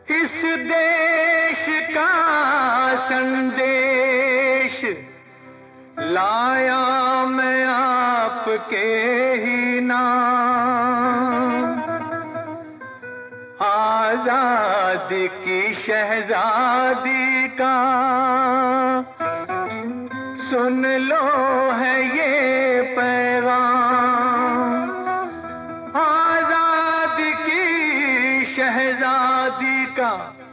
इस देश का संदेश लाया मैं आपके ही नाम। आजादी की शहजादी का सुन लो है ये पैगाम। आजादी की शहजादी का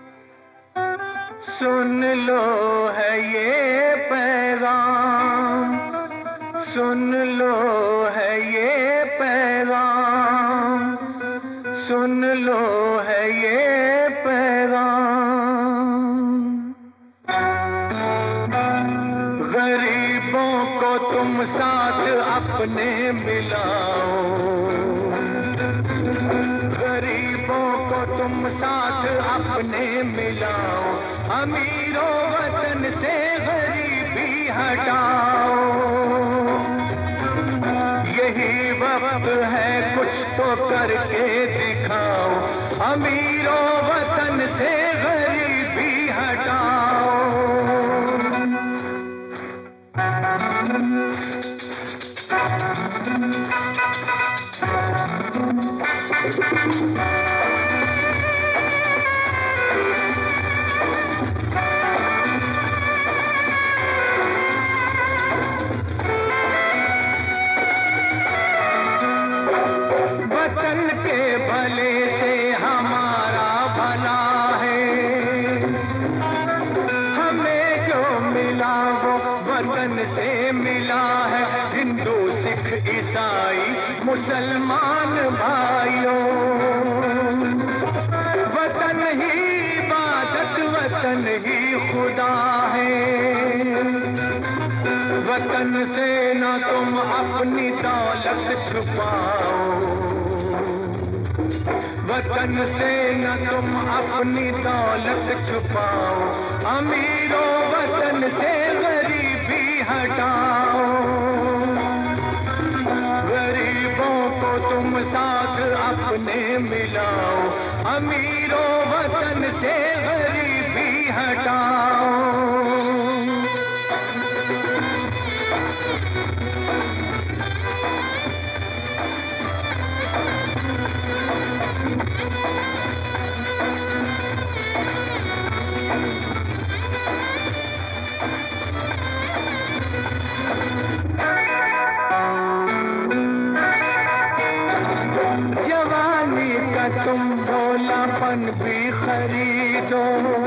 सुन लो है ये पैगाम। सुन लो है ये पैगाम। सुन लो है ये पैगाम। गरीबों को तुम साथ अपने मिलाओ। गरीबों को तुम साथ अपने मिलाओ। अमीरों वतन से गरीबी हटाओ। यही वक्त है कुछ तो करके दिखाओ। अमीरों वतन से गरीबी हटाओ। वतन के भले से हमारा भला है। हमें जो मिला वो वतन से मिला है। हिंदू सिख ईसाई मुसलमान भाइयों। वतन ही इबादत वतन ही खुदा है। वतन से न तुम अपनी दौलत छुपाओ। वतन से न तुम अपनी दौलत छुपाओ। अमीरों वतन से गरीबी हटाओ। गरीबों को तुम साथ अपने मिलाओ। अमीरों वतन से गरीबी हटाओ। जवानी का तुम भोलापन भी खरीदो।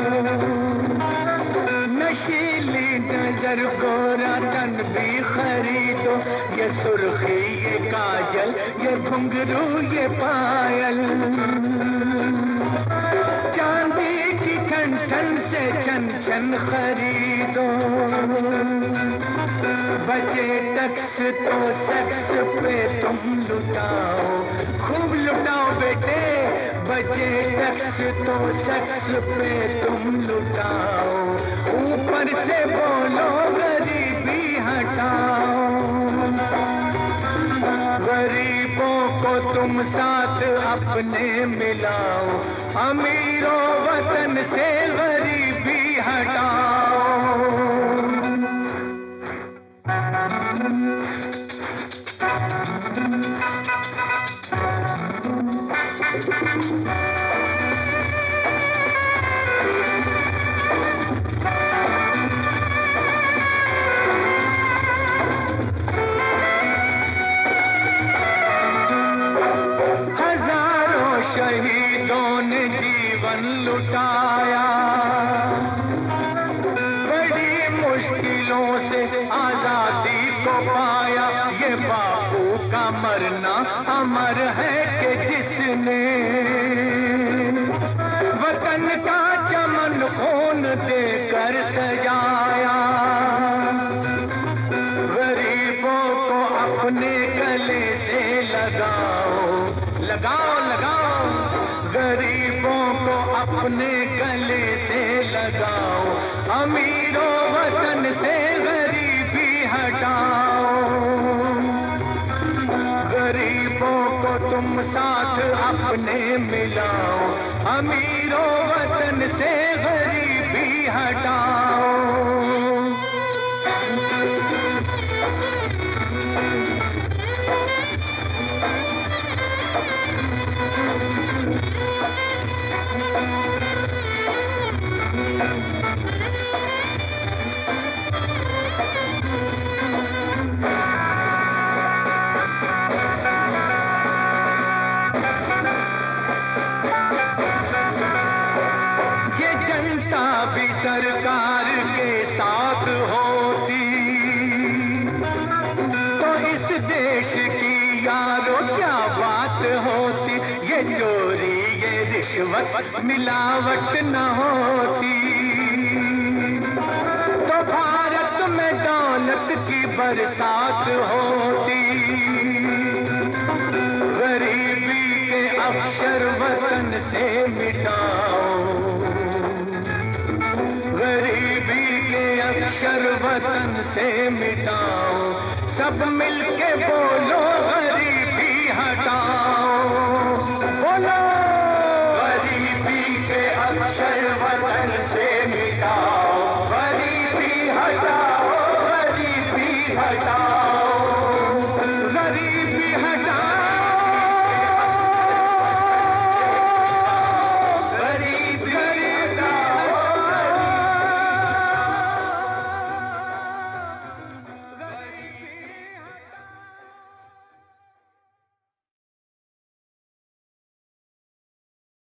नशीली नजर गोरा तन भी खरीदो। ये सुर्खी ये काजल ये घुंघरू ये पायल। चांदी की ठन ठन से छन छन खरीदो। बचे टैक्स तो सेक्स पे तुम लुटाओ। खूब लुटाओ बेटे। बचे टैक्स तो सेक्स पे तुम लुटाओ। ऊपर से बोलो गरीबी हटाओ। गरीबों को तुम साथ अपने मिलाओ। अमीरों वतन से गरीबी हटाओ। हजारों शहीदों ने जीवन लुटाया। बड़ी मुश्किलों से आजादी को पाया। ये बापू का मरना अमर है कि जिसने वतन का चमन खून देकर सजाया। गरीबों को अपने गले से लगाओ। लगाओ लगाओ। गरीबों को अपने गले से लगाओ। अमीरों वतन से गरीबी हटाओ। गरीबों को तुम साथ अपने मिलाओ, अमीरों वतन से गरीबी हटाओ। भी सरकार के साथ होती तो इस देश की यारो क्या बात होती। ये चोरी ये रिश्वत मिलावट न होती तो भारत में दौलत की बरसात होती। गरीबी के अक्षर वतन से मिटाओ, गरीबी के अक्षर वतन से मिटाओ, सब मिल